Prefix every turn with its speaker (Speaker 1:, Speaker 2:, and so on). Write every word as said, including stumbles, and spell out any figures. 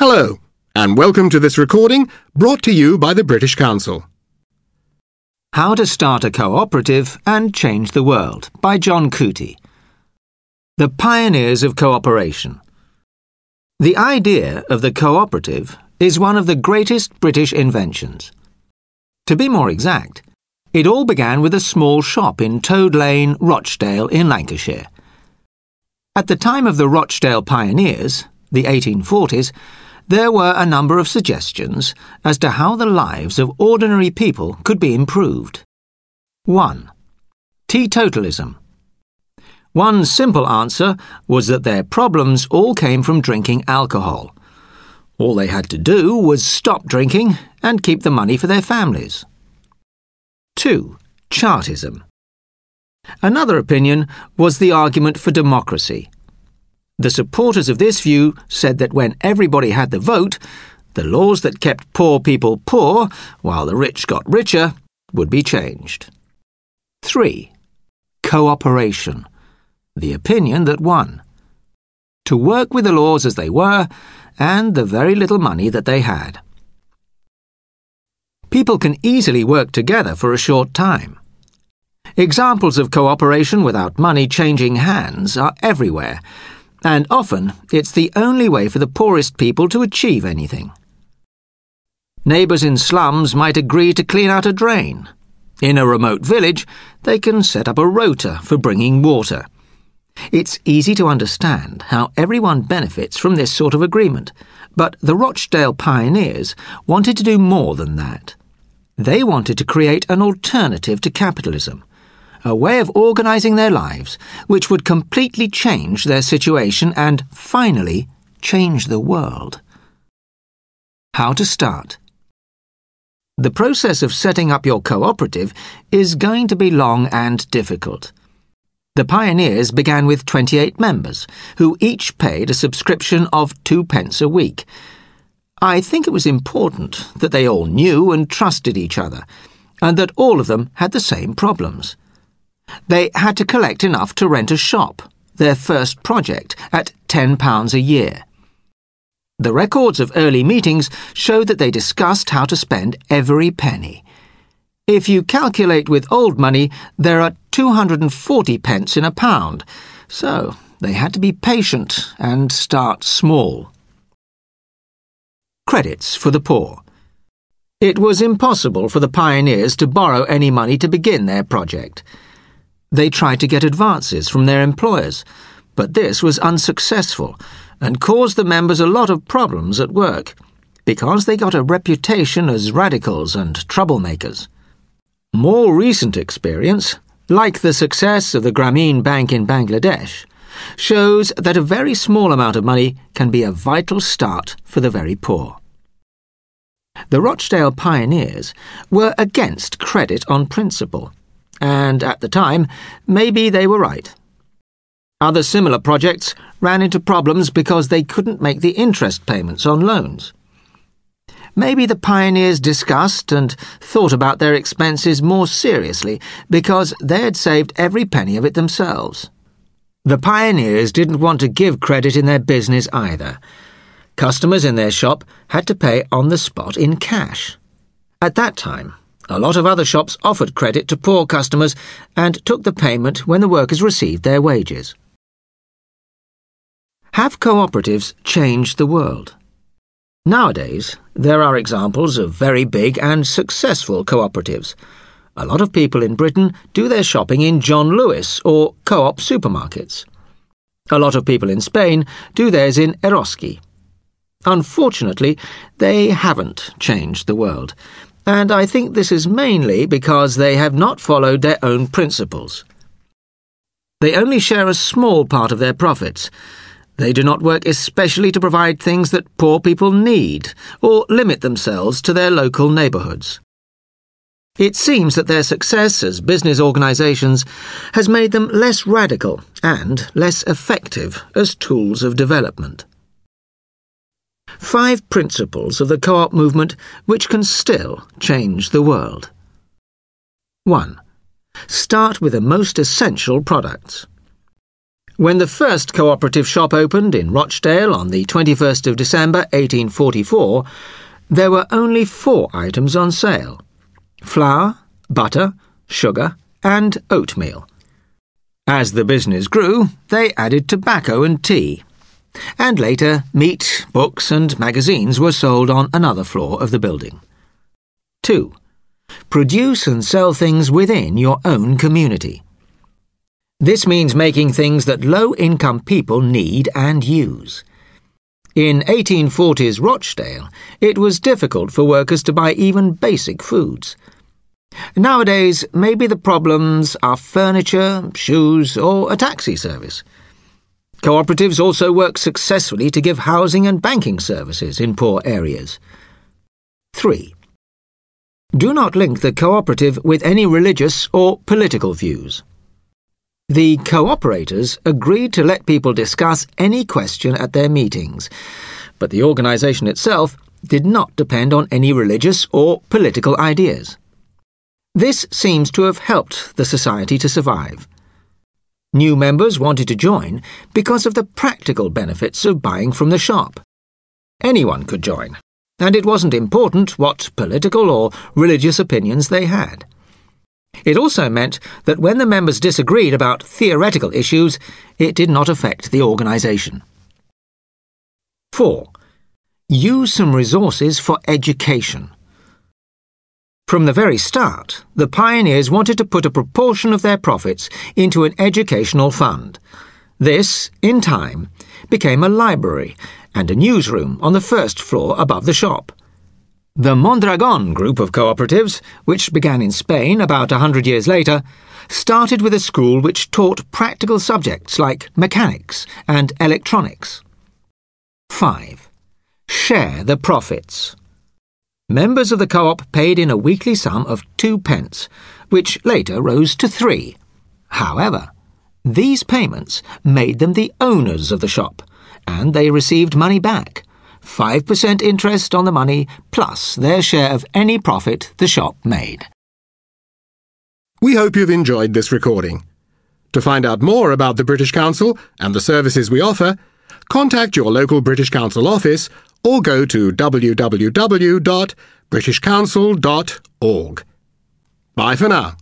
Speaker 1: Hello, and welcome to this recording brought to you by the British Council.
Speaker 2: How to Start a Cooperative and Change the World by John Coutty. The Pioneers of Cooperation. The idea of the cooperative is one of the greatest British inventions. To be more exact, it all began with a small shop in Toad Lane, Rochdale in Lancashire. At the time of the Rochdale Pioneers, the eighteen forties, there were a number of suggestions as to how the lives of ordinary people could be improved. one. Teetotalism. One simple answer was that their problems all came from drinking alcohol. All they had to do was stop drinking and keep the money for their families. two. Chartism. Another opinion was the argument for democracy. The supporters of this view said that when everybody had the vote, the laws that kept poor people poor while the rich got richer would be changed. three. Cooperation. The opinion that won. To work with the laws as they were and the very little money that they had. People can easily work together for a short time. Examples of cooperation without money changing hands are everywhere, and often it's the only way for the poorest people to achieve anything. Neighbours in slums might agree to clean out a drain. In a remote village, they can set up a rota for bringing water. It's easy to understand how everyone benefits from this sort of agreement, but the Rochdale Pioneers wanted to do more than that. They wanted to create an alternative to capitalism, a way of organising their lives which would completely change their situation and, finally, change the world. How to start? The process of setting up your cooperative is going to be long and difficult. The Pioneers began with twenty-eight members, who each paid a subscription of two pence a week. I think it was important that they all knew and trusted each other, and that all of them had the same problems. They had to collect enough to rent a shop, their first project, at ten pounds a year. The records of early meetings show that they discussed how to spend every penny. If you calculate with old money, there are two hundred and forty pence in a pound, so they had to be patient and start small. Credits for the poor. It was impossible for the Pioneers to borrow any money to begin their project. They tried to get advances from their employers, but this was unsuccessful and caused the members a lot of problems at work, because they got a reputation as radicals and troublemakers. More recent experience, like the success of the Grameen Bank in Bangladesh, shows that a very small amount of money can be a vital start for the very poor. The Rochdale Pioneers were against credit on principle, and at the time, maybe they were right. Other similar projects ran into problems because they couldn't make the interest payments on loans. Maybe the Pioneers discussed and thought about their expenses more seriously because they had saved every penny of it themselves. The Pioneers didn't want to give credit in their business either. Customers in their shop had to pay on the spot in cash. At that time, a lot of other shops offered credit to poor customers and took the payment when the workers received their wages. Have cooperatives changed the world? Nowadays, there are examples of very big and successful cooperatives. A lot of people in Britain do their shopping in John Lewis or Co-op supermarkets. A lot of people in Spain do theirs in Eroski. Unfortunately, they haven't changed the world, and I think this is mainly because they have not followed their own principles. They only share a small part of their profits. They do not work especially to provide things that poor people need, or limit themselves to their local neighbourhoods. It seems that their success as business organisations has made them less radical and less effective as tools of development. Five principles of the co-op movement which can still change the world. one. Start with the most essential products. When the first cooperative shop opened in Rochdale on the twenty-first of December eighteen forty-four, there were only four items on sale: flour, butter, sugar, and oatmeal. As the business grew, they added tobacco and tea, and later meat, books and magazines were sold on another floor of the building. two. Produce and sell things within your own community. This means making things that low-income people need and use. In eighteen forties Rochdale, it was difficult for workers to buy even basic foods. Nowadays, maybe the problems are furniture, shoes, or a taxi service. Cooperatives also work successfully to give housing and banking services in poor areas. three. Do not link the cooperative with any religious or political views. The cooperators agreed to let people discuss any question at their meetings, but the organisation itself did not depend on any religious or political ideas. This seems to have helped the society to survive. New members wanted to join because of the practical benefits of buying from the shop. Anyone could join, and it wasn't important what political or religious opinions they had. It also meant that when the members disagreed about theoretical issues, it did not affect the organisation. four. Use some resources for education. From the very start, the pioneers wanted to put a proportion of their profits into an educational fund. This, in time, became a library and a newsroom on the first floor above the shop. The Mondragon group of cooperatives, which began in Spain about a hundred years later, started with a school which taught practical subjects like mechanics and electronics. five. Share the profits. Members of the co-op paid in a weekly sum of two pence, which later rose to three. However, these payments made them the owners of the shop, and they received money back, five percent interest on the money plus their share of any profit the shop made.
Speaker 1: We hope you've enjoyed this recording. To find out more about the British Council and the services we offer, contact your local British Council office or go to w w w dot british council dot org. Bye for now.